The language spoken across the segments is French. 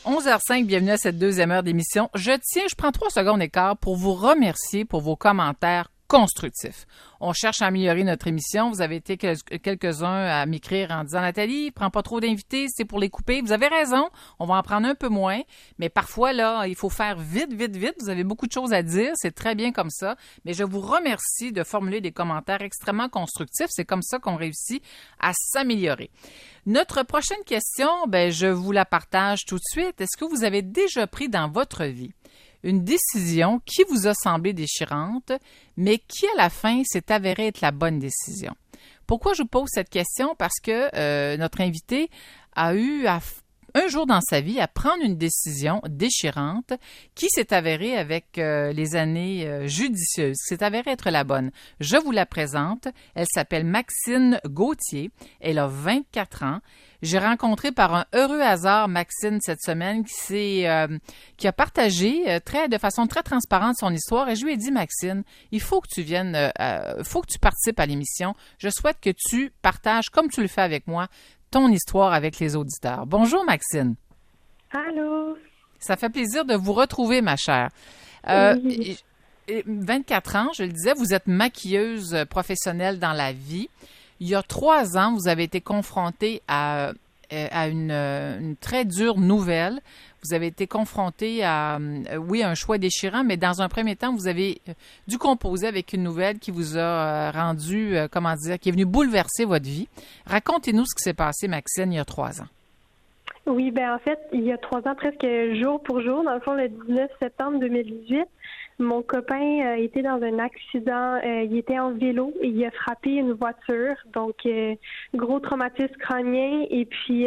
11h05, bienvenue à cette deuxième heure d'émission. Je prends 3 secondes et quart pour vous remercier pour vos commentaires constructifs. On cherche à améliorer notre émission. Vous avez été quelques-uns à m'écrire en disant « Nathalie, prends pas trop d'invités, c'est pour les couper. » Vous avez raison, on va en prendre un peu moins, mais parfois, là, il faut faire vite. Vous avez beaucoup de choses à dire, c'est très bien comme ça, mais je vous remercie de formuler des commentaires extrêmement constructifs. C'est comme ça qu'on réussit à s'améliorer. Notre prochaine question, je vous la partage tout de suite. Est-ce que vous avez déjà pris dans votre vie une décision qui vous a semblé déchirante, mais qui, à la fin, s'est avérée être la bonne décision? Pourquoi je vous pose cette question? Parce que notre invité a eu un jour dans sa vie à prendre une décision déchirante qui s'est avérée avec les années judicieuses, qui s'est avérée être la bonne. Je vous la présente. Elle s'appelle Maxine Gauthier. Elle a 24 ans. J'ai rencontré par un heureux hasard Maxine cette semaine qui a partagé de façon très transparente son histoire et je lui ai dit, Maxine, il faut que tu viennes, faut que tu participes à l'émission. Je souhaite que tu partages, comme tu le fais avec moi, ton histoire avec les auditeurs. Bonjour, Maxine. Allô. Ça fait plaisir de vous retrouver, ma chère. Oui. 24 ans, je le disais, vous êtes maquilleuse professionnelle dans la vie. Il y a 3 ans, vous avez été confrontée à une très dure nouvelle. Vous avez été confrontée à, un choix déchirant, mais dans un premier temps, vous avez dû composer avec une nouvelle qui vous a rendu, qui est venue bouleverser votre vie. Racontez-nous ce qui s'est passé, Maxine, il y a 3 ans. Oui, en fait, il y a 3 ans, presque jour pour jour, dans le fond, le 19 septembre 2018, mon copain était dans un accident. Il était en vélo et il a frappé une voiture. Donc, gros traumatisme crânien et puis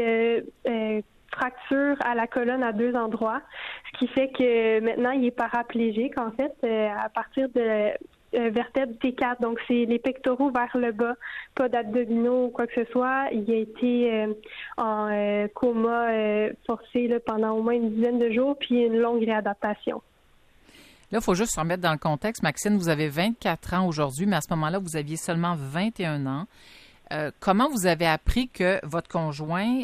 fracture à la colonne à 2 endroits. Ce qui fait que maintenant, il est paraplégique, en fait, à partir de vertèbre T4. Donc, c'est les pectoraux vers le bas, pas d'abdominaux ou quoi que ce soit. Il a été en coma forcé pendant au moins une dizaine de jours, puis une longue réadaptation. Là, il faut juste se remettre dans le contexte. Maxine, vous avez 24 ans aujourd'hui, mais à ce moment-là, vous aviez seulement 21 ans. Comment vous avez appris que votre conjoint,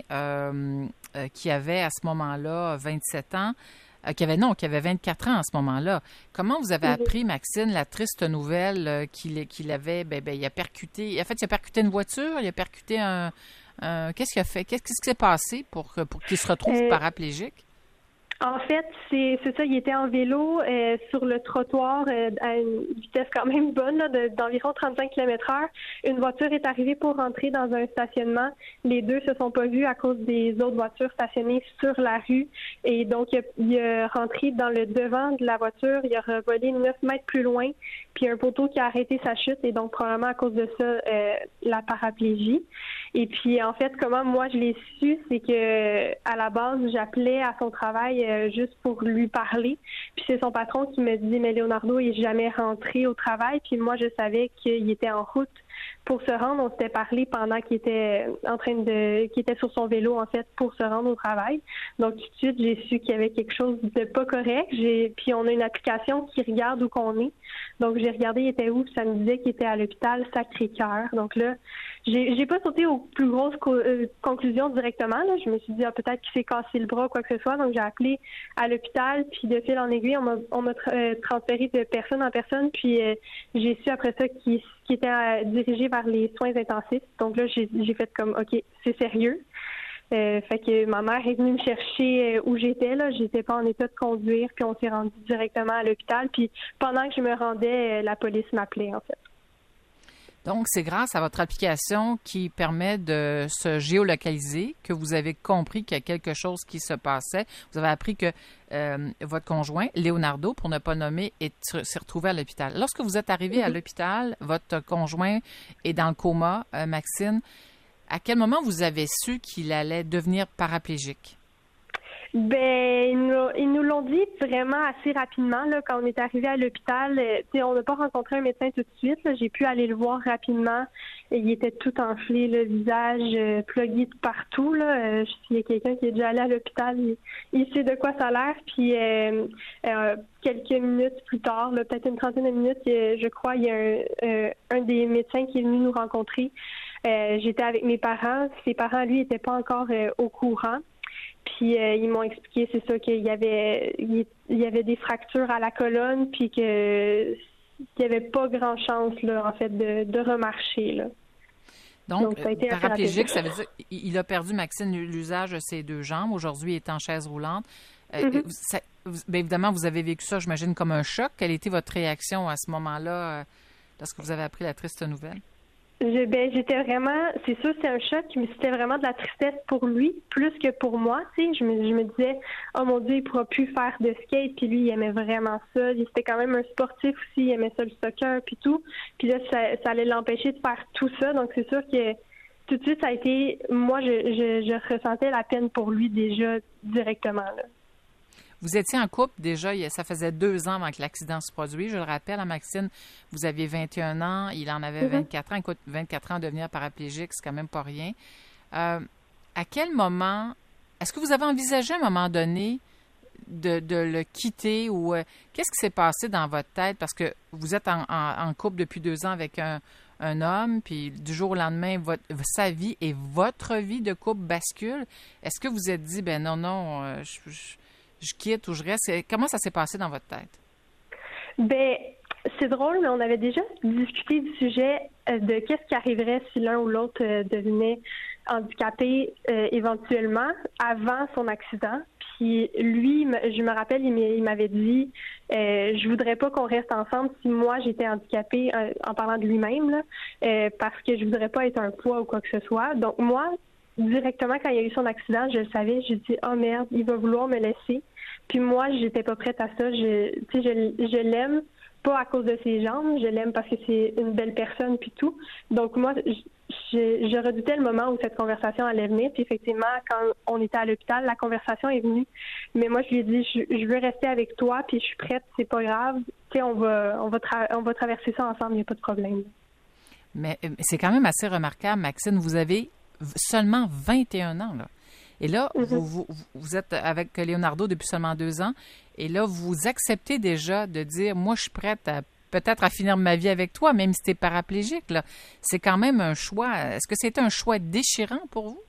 qui avait à ce moment-là 27 ans, qui avait 24 ans à ce moment-là, comment vous avez appris, Maxine, la triste nouvelle qu'il avait, il a percuté une voiture, il a percuté qu'est-ce qu'il a fait? Qu'est-ce qui s'est passé pour qu'il se retrouve paraplégique? En fait, c'est ça, il était en vélo sur le trottoir à une vitesse quand même bonne, d'environ 35 km/h. Une voiture est arrivée pour rentrer dans un stationnement. Les deux se sont pas vus à cause des autres voitures stationnées sur la rue. Et donc, il a rentré dans le devant de la voiture. Il a revolé 9 mètres plus loin. Puis un poteau qui a arrêté sa chute. Et donc, probablement à cause de ça, la paraplégie. Et puis, en fait, comment moi je l'ai su, c'est que à la base, j'appelais à son travail juste pour lui parler. Puis c'est son patron qui me dit, mais Leonardo est jamais rentré au travail. Puis moi, je savais qu'il était en route pour se rendre. On s'était parlé pendant qu'il était qu'il était sur son vélo, en fait, pour se rendre au travail. Donc, tout de suite, j'ai su qu'il y avait quelque chose de pas correct. Puis on a une application qui regarde où qu'on est. Donc, j'ai regardé, il était où, puis ça me disait qu'il était à l'hôpital Sacré-Cœur. Donc là, j'ai pas sauté aux plus grosses conclusions directement. Là. Je me suis dit, peut-être qu'il s'est cassé le bras ou quoi que ce soit. Donc, j'ai appelé à l'hôpital, puis de fil en aiguille, on m'a transféré de personne en personne. Puis, j'ai su après ça qu'il était dirigé vers les soins intensifs. Donc là, j'ai fait comme, OK, c'est sérieux. Fait que ma mère est venue me chercher où j'étais. Là, j'étais pas en état de conduire, puis on s'est rendu directement à l'hôpital. Puis pendant que je me rendais, la police m'appelait, en fait. Donc, c'est grâce à votre application qui permet de se géolocaliser que vous avez compris qu'il y a quelque chose qui se passait. Vous avez appris que votre conjoint, Leonardo, pour ne pas nommer, s'est retrouvé à l'hôpital. Lorsque vous êtes arrivé à l'hôpital, votre conjoint est dans le coma, Maxine. À quel moment vous avez su qu'il allait devenir paraplégique? Ils nous l'ont dit vraiment assez rapidement là, quand on est arrivé à l'hôpital. On n'a pas rencontré un médecin tout de suite. Là. J'ai pu aller le voir rapidement. Il était tout enflé, le visage plugué de partout. Là. S'il y a quelqu'un qui est déjà allé à l'hôpital, il sait de quoi ça a l'air. Puis quelques minutes plus tard, là, peut-être une trentaine de minutes, je crois, il y a un des médecins qui est venu nous rencontrer. J'étais avec mes parents. Ses parents, lui, n'étaient pas encore au courant. Puis ils m'ont expliqué, c'est ça, qu'il y avait des fractures à la colonne, puis que qu'il n'y avait pas grand chance là, en fait, de remarcher. Là. Donc ça a été paraplégique, ça veut dire qu'il a perdu, Maxime, l'usage de ses deux jambes. Aujourd'hui, il est en chaise roulante. Bien évidemment, vous avez vécu ça, j'imagine, comme un choc. Quelle était votre réaction à ce moment-là, lorsque vous avez appris la triste nouvelle? J'étais vraiment, c'est sûr, c'est un choc, mais c'était vraiment de la tristesse pour lui, plus que pour moi. Tu sais, je me disais, oh mon Dieu, il pourra plus faire de skate. Puis lui, il aimait vraiment ça. Il était quand même un sportif aussi, il aimait ça le soccer, puis tout. Puis là, ça allait l'empêcher de faire tout ça. Donc c'est sûr que tout de suite, ça a été, moi, je ressentais la peine pour lui déjà directement là. Vous étiez en couple déjà, ça faisait 2 ans avant que l'accident se produise. Je le rappelle, à Maxime, vous aviez 21 ans, il en avait 24 ans. Écoute, 24 ans, devenir paraplégique, c'est quand même pas rien. À quel moment, est-ce que vous avez envisagé à un moment donné de le quitter ou qu'est-ce qui s'est passé dans votre tête? Parce que vous êtes en couple depuis 2 ans avec un homme, puis du jour au lendemain, sa vie et votre vie de couple bascule. Est-ce que vous êtes dit, ben non, je quitte ou je reste? Comment ça s'est passé dans votre tête? Ben, c'est drôle, mais on avait déjà discuté du sujet de qu'est-ce qui arriverait si l'un ou l'autre devenait handicapé éventuellement avant son accident. Puis lui, je me rappelle, il m'avait dit je voudrais pas qu'on reste ensemble si moi j'étais handicapée, en parlant de lui-même, là, parce que je voudrais pas être un poids ou quoi que ce soit. Donc moi, directement quand il y a eu son accident, je le savais, j'ai dit oh merde, il va vouloir me laisser. Puis moi, j'étais pas prête à ça. Je l'aime pas à cause de ses jambes, je l'aime parce que c'est une belle personne puis tout. Donc moi, je redoutais le moment où cette conversation allait venir. Puis effectivement, quand on était à l'hôpital, la conversation est venue. Mais moi, je lui ai dit, je veux rester avec toi, puis je suis prête, c'est pas grave. Tu sais, on va traverser ça ensemble, il n'y a pas de problème. Mais c'est quand même assez remarquable, Maxine. Vous avez seulement 21 ans, là. Et là, vous êtes avec Leonardo depuis seulement 2 ans. Et là, vous acceptez déjà de dire, moi, je suis prête peut-être à finir ma vie avec toi, même si tu es paraplégique, là. C'est quand même un choix. Est-ce que c'est un choix déchirant pour vous?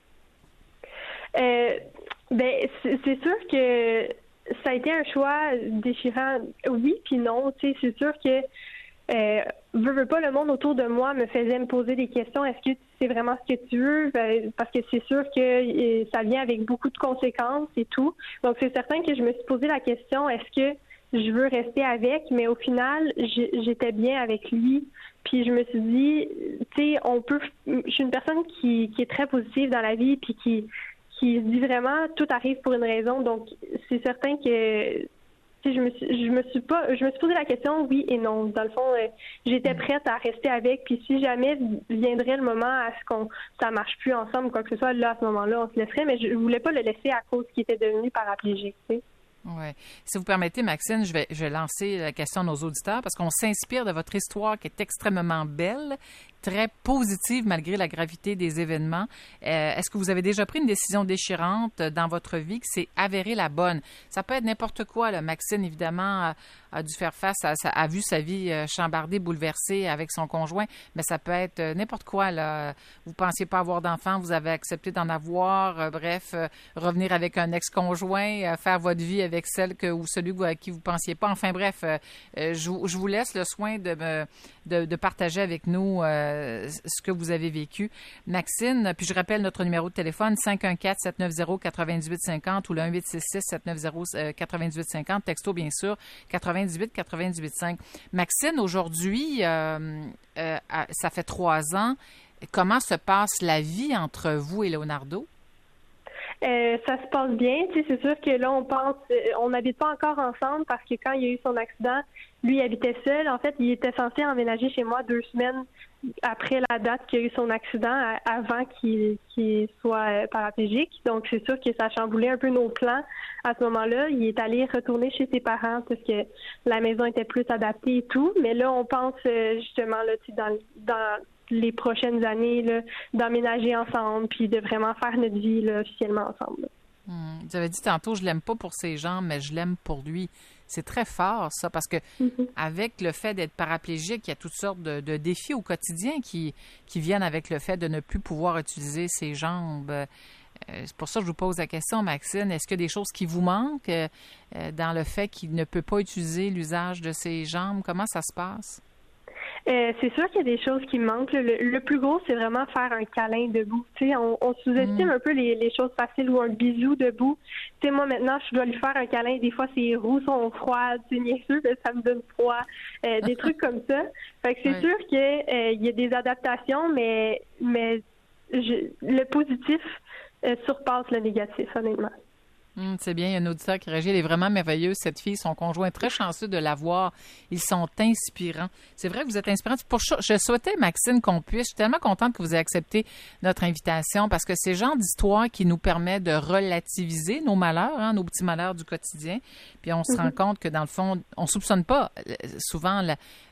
Ben, c'est sûr que ça a été un choix déchirant. Oui, puis non. Tu sais, c'est sûr que veux pas, le monde autour de moi me faisait me poser des questions. Est-ce que c'est vraiment ce que tu veux? Parce que c'est sûr que ça vient avec beaucoup de conséquences et tout. Donc, c'est certain que je me suis posé la question, est-ce que je veux rester avec? Mais au final, j'étais bien avec lui. Puis je me suis dit, tu sais, je suis une personne qui est très positive dans la vie, puis qui se dit vraiment, tout arrive pour une raison. Donc, c'est certain que je me suis posé la question, oui et non. Dans le fond, j'étais prête à rester avec. Puis si jamais viendrait le moment à ce qu'on ça marche plus ensemble, quoi que ce soit, là, à ce moment-là, on se laisserait. Mais je voulais pas le laisser à cause qu'il était devenu paraplégique, tu sais. Oui. Si vous permettez, Maxine, je vais lancer la question à nos auditeurs parce qu'on s'inspire de votre histoire qui est extrêmement belle, très positive malgré la gravité des événements. Est-ce que vous avez déjà pris une décision déchirante dans votre vie qui s'est avérée la bonne? Ça peut être n'importe quoi, là. Maxine, évidemment, a dû faire face a vu sa vie chambardée, bouleversée avec son conjoint, mais ça peut être n'importe quoi, là. Vous pensiez pas avoir d'enfant, vous avez accepté d'en avoir, bref, revenir avec un ex-conjoint, faire votre vie avec celle ou celui à qui vous pensiez pas. Enfin bref, je vous laisse le soin de partager avec nous ce que vous avez vécu. Maxine, puis je rappelle notre numéro de téléphone 514-790-9850 ou le 1866-790-9850, texto bien sûr, 98-98-5. Maxine, aujourd'hui, ça fait 3 ans. Comment se passe la vie entre vous et Leonardo? Ça se passe bien. Tu sais, c'est sûr que là, on n'habite pas encore ensemble parce que quand il y a eu son accident, lui, il habitait seul. En fait, il était censé emménager chez moi 2 semaines après la date qu'il y a eu son accident, avant qu'il soit paraplégique. Donc, c'est sûr que ça a chamboulé un peu nos plans. À ce moment-là, il est allé retourner chez ses parents parce que la maison était plus adaptée et tout. Mais là, on pense justement là, dans les prochaines années, là, d'emménager ensemble puis de vraiment faire notre vie là, officiellement ensemble. Vous avez dit tantôt, je l'aime pas pour ses jambes, mais je l'aime pour lui. C'est très fort, ça, parce que avec le fait d'être paraplégique, il y a toutes sortes de défis au quotidien qui viennent avec le fait de ne plus pouvoir utiliser ses jambes. C'est pour ça que je vous pose la question, Maxine. Est-ce qu'il y a des choses qui vous manquent dans le fait qu'il ne peut pas utiliser l'usage de ses jambes? Comment ça se passe? C'est sûr qu'il y a des choses qui manquent. Le plus gros, c'est vraiment faire un câlin debout. Tu sais, on sous-estime un peu les choses faciles ou un bisou debout. Tu sais, moi, maintenant, je dois lui faire un câlin. Des fois, ses roues sont froides. C'est niaiseux, mais ça me donne froid. Des trucs comme ça. Fait que c'est sûr qu'il y a des adaptations, mais le positif surpasse le négatif, honnêtement. C'est bien, il y a un auditeur qui réagit. Elle est vraiment merveilleuse, cette fille. Son conjoint est très chanceux de l'avoir. Ils sont inspirants. C'est vrai que vous êtes inspirante. Pour ça, je souhaitais, Maxine, qu'on puisse. Je suis tellement contente que vous ayez accepté notre invitation parce que c'est le genre d'histoire qui nous permet de relativiser nos malheurs, nos petits malheurs du quotidien. Puis on se rend compte que, dans le fond, on soupçonne pas souvent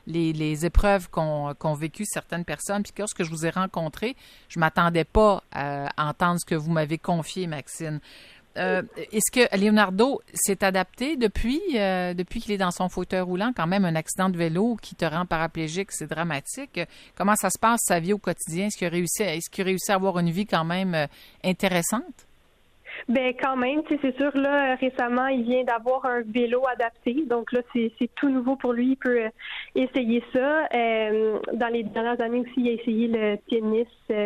les épreuves qu'ont vécues certaines personnes. Puis lorsque je vous ai rencontré, je m'attendais pas à entendre ce que vous m'avez confié, Maxine. Est-ce que Leonardo s'est adapté depuis qu'il est dans son fauteuil roulant? Quand même, un accident de vélo qui te rend paraplégique, c'est dramatique. Comment ça se passe, sa vie au quotidien? Est-ce qu'il a réussi à avoir une vie quand même intéressante? Ben quand même, tu sais, c'est sûr, là, récemment, il vient d'avoir un vélo adapté. Donc là, c'est tout nouveau pour lui. Il peut essayer ça. Dans les dernières années aussi, il a essayé le tennis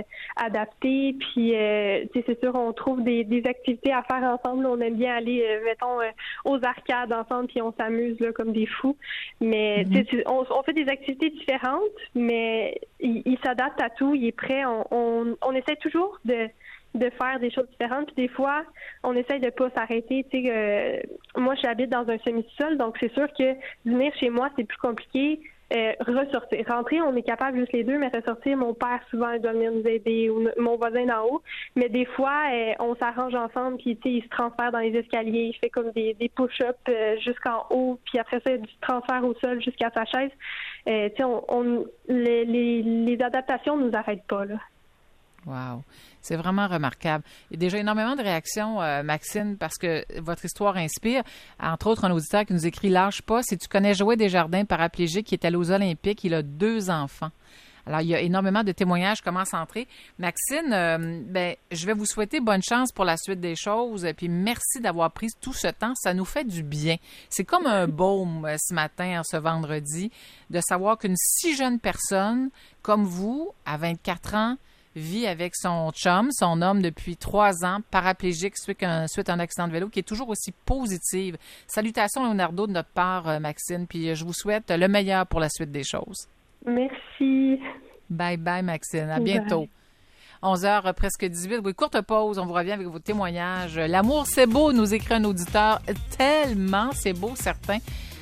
adapté. Puis, tu sais, c'est sûr, on trouve des activités à faire ensemble. On aime bien aller, mettons, aux arcades ensemble, puis on s'amuse là comme des fous. Mais tu sais, on fait des activités différentes, mais il s'adapte à tout. Il est prêt. On essaie toujours de faire des choses différentes. Puis des fois, on essaye de pas s'arrêter. Tu sais, moi, j'habite dans un semi-sol, donc c'est sûr que venir chez moi, c'est plus compliqué. Ressortir. Rentrer, on est capable juste les deux, mais ressortir, mon père, souvent, il doit venir nous aider, ou mon voisin d'en haut. Mais des fois, on s'arrange ensemble, puis tu sais, il se transfère dans les escaliers, il fait comme des push-ups jusqu'en haut, puis après ça, il se transfère au sol jusqu'à sa chaise. Tu sais, les adaptations nous arrêtent pas, là. Wow. C'est vraiment remarquable. Il y a déjà énormément de réactions, Maxine, parce que votre histoire inspire. Entre autres, un auditeur qui nous écrit « Lâche pas, si tu connais Joël Desjardins, paraplégique, qui est allé aux Olympiques, il a 2 enfants. » Alors, il y a énormément de témoignages qui commencent à entrer. Maxine, je vais vous souhaiter bonne chance pour la suite des choses. Puis merci d'avoir pris tout ce temps. Ça nous fait du bien. C'est comme un baume ce matin, ce vendredi, de savoir qu'une si jeune personne comme vous, à 24 ans, vit avec son chum, son homme depuis 3 ans, paraplégique suite à un accident de vélo, qui est toujours aussi positive. Salutations, Leonardo, de notre part, Maxine, puis je vous souhaite le meilleur pour la suite des choses. Merci. Bye bye, Maxine. À bientôt. 11h presque 18. Oui, courte pause. On vous revient avec vos témoignages. L'amour, c'est beau, nous écrit un auditeur. Tellement, c'est beau, certains.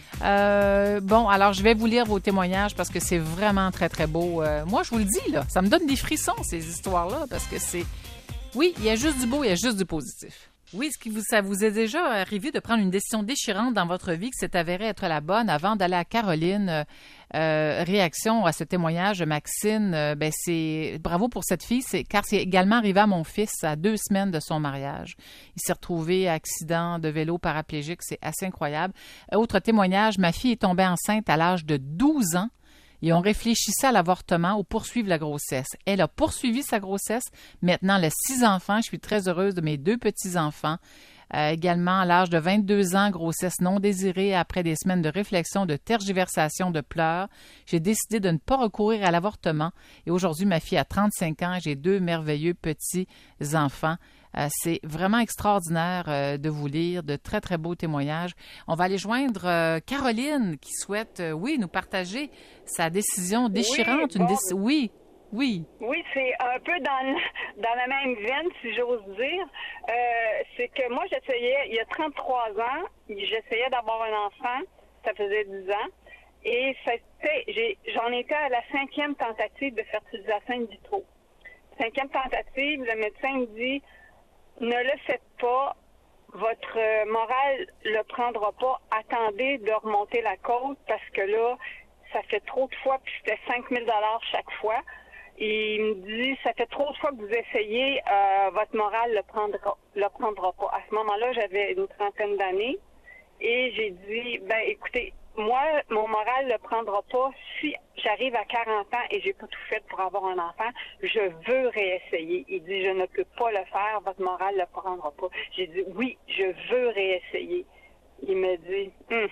Bon, alors je vais vous lire vos témoignages parce que c'est vraiment très, très beau. Moi, je vous le dis, là, ça me donne des frissons, ces histoires-là, parce que c'est... Oui, il y a juste du beau, il y a juste du positif. Oui, ça vous est déjà arrivé de prendre une décision déchirante dans votre vie qui s'est avérée être la bonne avant d'aller à Caroline? Réaction à ce témoignage de Maxine, c'est bravo pour cette fille, car c'est également arrivé à mon fils à 2 semaines de son mariage. Il s'est retrouvé accident de vélo paraplégique, c'est assez incroyable. Autre témoignage, ma fille est tombée enceinte à l'âge de 12 ans. Et on réfléchissait à l'avortement ou poursuivre la grossesse. Elle a poursuivi sa grossesse. Maintenant, elle a 6 enfants. Je suis très heureuse de mes 2 petits-enfants. Également, à l'âge de 22 ans, grossesse non désirée. Après des semaines de réflexion, de tergiversation, de pleurs, j'ai décidé de ne pas recourir à l'avortement. Et aujourd'hui, ma fille a 35 ans et j'ai 2 merveilleux petits-enfants. C'est vraiment extraordinaire de vous lire, de très, très beaux témoignages. On va aller joindre Caroline qui souhaite, nous partager sa décision déchirante. Oui, Oui. Oui, c'est un peu dans la même veine, si j'ose dire. C'est que moi, j'essayais, il y a 33 ans, j'essayais d'avoir un enfant. Ça faisait 10 ans. Et j'en étais à la 5e tentative de fertilisation in vitro. 5e tentative, le médecin me dit... Ne le faites pas, votre moral le prendra pas. Attendez de remonter la côte parce que là, ça fait trop de fois, puis c'était 5 000 $ chaque fois. Et il me dit, ça fait trop de fois que vous essayez, votre moral le prendra pas. À ce moment-là, j'avais une 30aine d'années et j'ai dit, écoutez, moi, mon moral ne le prendra pas. Si j'arrive à 40 ans et j'ai pas tout fait pour avoir un enfant, je veux réessayer. Il dit, je ne peux pas le faire, votre moral ne le prendra pas. J'ai dit, oui, je veux réessayer. Il me dit,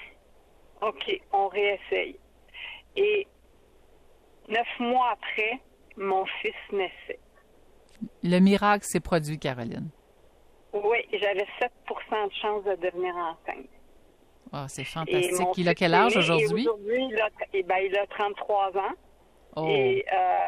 OK, on réessaye. Et 9 mois après, mon fils naissait. Le miracle s'est produit, Caroline. Oui, j'avais 7% de chance de devenir enceinte. Oh, c'est fantastique. Il a quel âge aujourd'hui? Aujourd'hui, il a 33 ans. Oh. Et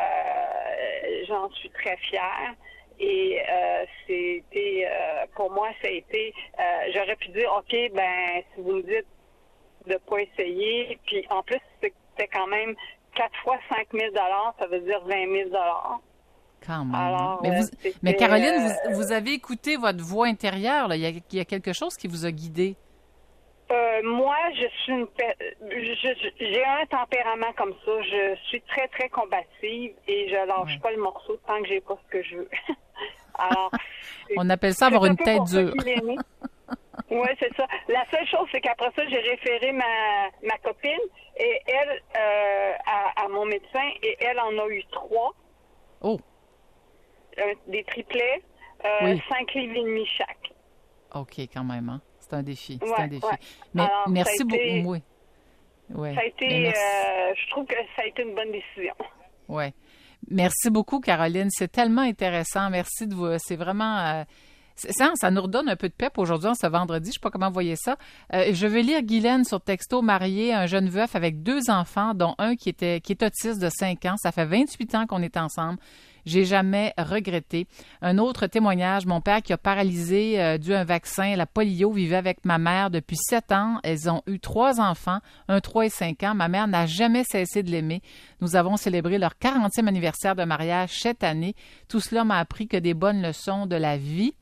j'en suis très fière. Et c'était, pour moi, ça a été, j'aurais pu dire, OK, si vous me dites de ne pas essayer, puis en plus, c'était quand même 4 fois 5 000 $, ça veut dire 20 000 $. Quand même. Alors, mais Caroline, vous avez écouté votre voix intérieure, là. Il y a quelque chose qui vous a guidé. Moi, je suis j'ai un tempérament comme ça. Je suis très, très combative et je lâche pas le morceau tant que j'ai pas ce que je veux. Alors, on appelle ça avoir une tête dure. Oui, c'est ça. La seule chose, c'est qu'après ça, j'ai référé ma copine et elle à mon médecin et elle en a eu 3. Oh. Des triplets, 5 livres et demi chaque. OK, quand même, hein? C'est un défi. Ouais, c'est un défi. Ouais. Mais alors, merci beaucoup. Oui. Ouais. Ça a été, je trouve que ça a été une bonne décision. Oui. Merci beaucoup, Caroline. C'est tellement intéressant. Merci de vous. C'est vraiment. Ça nous redonne un peu de pep aujourd'hui, ce vendredi. Je ne sais pas comment vous voyez ça. Je vais lire Guylaine sur texto, mariée, un jeune veuf avec 2 enfants, dont un qui est autiste de 5 ans. Ça fait 28 ans qu'on est ensemble. J'ai jamais regretté. Un autre témoignage, mon père qui a paralysé dû à un vaccin, la polio, vivait avec ma mère depuis 7 ans. Elles ont eu 3 enfants, 3 et 5 ans. Ma mère n'a jamais cessé de l'aimer. Nous avons célébré leur 40e anniversaire de mariage cette année. Tout cela m'a appris que des bonnes leçons de la vie.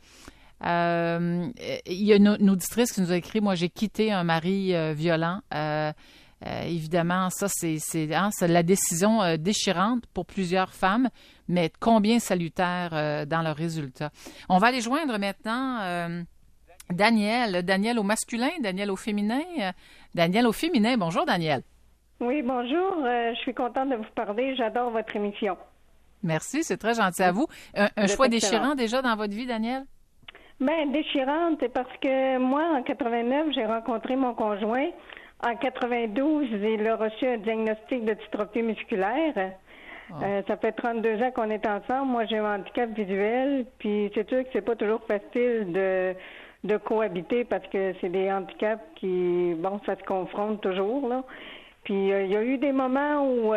Il y a une auditrice qui nous a écrit « Moi, j'ai quitté un mari violent. » Évidemment, ça, c'est la décision déchirante pour plusieurs femmes, mais combien salutaire dans le résultat. On va aller joindre maintenant Daniel. Daniel au masculin, Daniel au féminin. Daniel au féminin. Bonjour, Daniel. Oui, bonjour. Je suis contente de vous parler. J'adore votre émission. Merci, c'est très gentil à vous. Un choix déchirant déjà dans votre vie, Daniel? Bien, déchirante, parce que moi, en 89, j'ai rencontré mon conjoint. En 92, il a reçu un diagnostic de dystrophie musculaire. Ça fait 32 ans qu'on est ensemble. Moi, j'ai un handicap visuel, puis c'est sûr que c'est pas toujours facile de cohabiter parce que c'est des handicaps qui, ça se confronte toujours, là. Puis il y a eu des moments où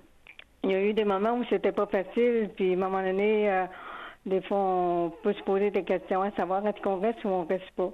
c'était pas facile, puis à un moment donné, des fois, on peut se poser des questions à savoir est-ce qu'on reste ou on reste pas.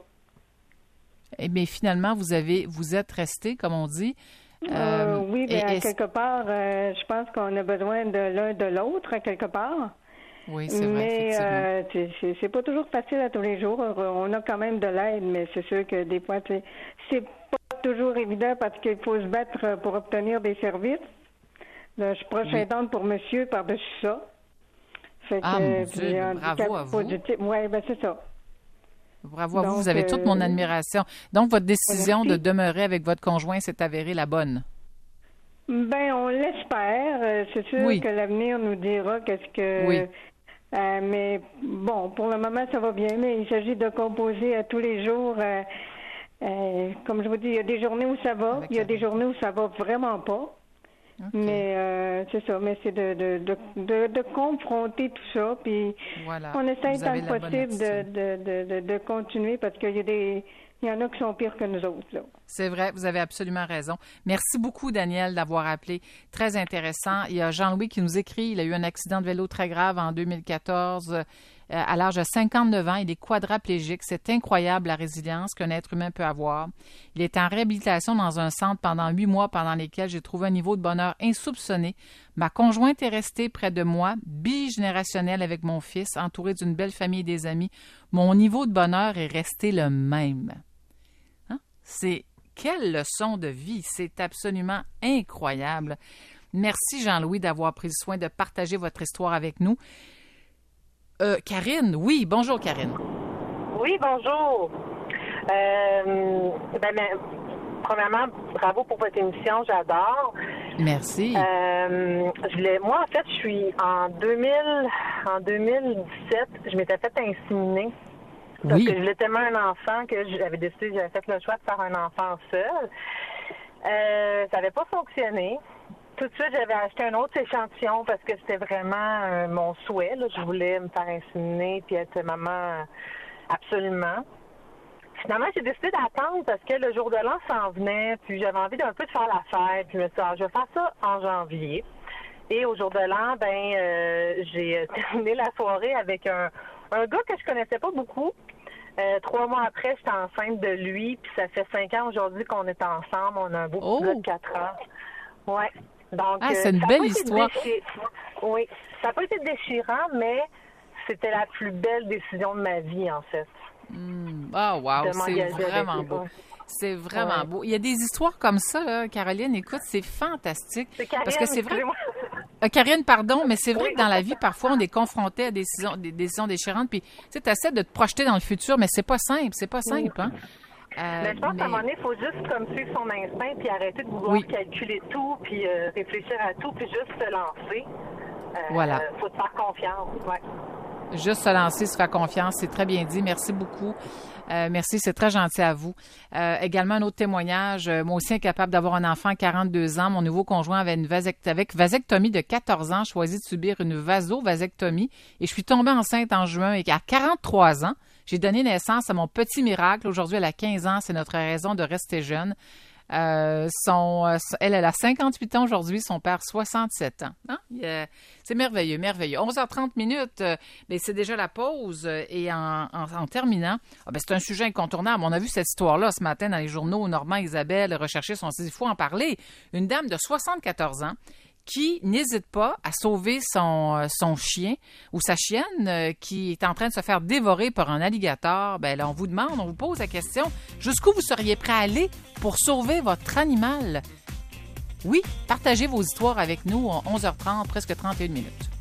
Eh bien, finalement, vous êtes resté, comme on dit. Oui, bien, quelque part, je pense qu'on a besoin de l'un de l'autre, à quelque part. Oui, c'est vrai, mais c'est pas toujours facile à tous les jours. On a quand même de l'aide, mais c'est sûr que des fois, c'est pas toujours évident parce qu'il faut se battre pour obtenir des services. Là, je suis proche aidante pour monsieur par-dessus ça. Fait mon Dieu, bravo à vous. Oui, bien, c'est ça. Bravo à vous, vous avez toute mon admiration. Donc, votre décision de demeurer avec votre conjoint s'est avérée la bonne? Ben, on l'espère. C'est sûr que l'avenir nous dira qu'est-ce que... Oui. Mais bon, pour le moment, ça va bien, mais il s'agit de composer à tous les jours. Comme je vous dis, il y a des journées où ça va, il y a des journées où ça va vraiment pas. Okay. Mais c'est ça, mais c'est de confronter tout ça, puis on essaie tant que possible de continuer parce qu'il y en a qui sont pires que nous autres, là. C'est vrai, vous avez absolument raison. Merci beaucoup, Daniel, d'avoir appelé. Très intéressant. Il y a Jean-Louis qui nous écrit, il a eu un accident de vélo très grave en 2014. À l'âge de 59 ans, il est quadraplégique. C'est incroyable la résilience qu'un être humain peut avoir. Il est en réhabilitation dans un centre pendant 8 mois pendant lesquels j'ai trouvé un niveau de bonheur insoupçonné. Ma conjointe est restée près de moi, bigénérationnelle avec mon fils, entourée d'une belle famille et des amis. Mon niveau de bonheur est resté le même. Hein? C'est quelle leçon de vie! C'est absolument incroyable. Merci Jean-Louis d'avoir pris soin de partager votre histoire avec nous. Karine, oui, bonjour Karine. Oui, bonjour. premièrement, bravo pour votre émission, j'adore. Merci. Moi, en fait, je suis en 2017, je m'étais fait inséminer. Parce que je voulais tellement un enfant que j'avais fait le choix de faire un enfant seul. Ça n'avait pas fonctionné. Tout de suite, j'avais acheté un autre échantillon parce que c'était vraiment mon souhait. Là. Je voulais me faire inséminer puis être maman absolument. Finalement, j'ai décidé d'attendre parce que le jour de l'an s'en venait, puis j'avais envie d'un peu de faire la fête. Puis je me suis dit, je vais faire ça en janvier. Et au jour de l'an, j'ai terminé la soirée avec un gars que je connaissais pas beaucoup. 3 mois après, j'étais enceinte de lui, puis ça fait 5 ans aujourd'hui qu'on est ensemble. On a un beau petit gars de 4 ans. Ouais. Donc, c'est une belle histoire. Oui, ça n'a pas été déchirant, mais c'était la plus belle décision de ma vie, en fait. Wow, c'est vraiment beau. C'est vraiment beau. Il y a des histoires comme ça, là, Caroline. Écoute, c'est fantastique. C'est Karine, parce que c'est vrai. Karine, pardon, mais c'est vrai que dans la vie, parfois, on est confronté à des décisions déchirantes. Puis, tu sais, tu essaies de te projeter dans le futur, mais c'est pas simple. C'est pas simple, hein? Mais je pense qu'à un moment donné, il faut juste comme suivre son instinct, puis arrêter de vouloir calculer tout, puis réfléchir à tout, puis juste se lancer. Voilà. Faut te faire confiance, Juste se lancer, se faire confiance, c'est très bien dit. Merci beaucoup. Merci, c'est très gentil à vous. Également, un autre témoignage. Moi aussi, incapable d'avoir un enfant à 42 ans. Mon nouveau conjoint avait une vasectomie de 14 ans, choisi de subir une vasectomie et je suis tombée enceinte en juin et à 43 ans, j'ai donné naissance à mon petit miracle. Aujourd'hui, elle a 15 ans. C'est notre raison de rester jeune. Elle a 58 ans aujourd'hui, son père 67 ans. Hein? C'est merveilleux, merveilleux. 11h30 minutes, mais c'est déjà la pause. Et en terminant, c'est un sujet incontournable. On a vu cette histoire-là ce matin dans les journaux. Normand et Isabelle recherchistes ont dit il faut en parler. Une dame de 74 ans qui n'hésite pas à sauver son chien ou sa chienne qui est en train de se faire dévorer par un alligator. Ben là, on vous pose la question, jusqu'où vous seriez prêt à aller pour sauver votre animal? Oui, partagez vos histoires avec nous à 11h30, presque 31 minutes.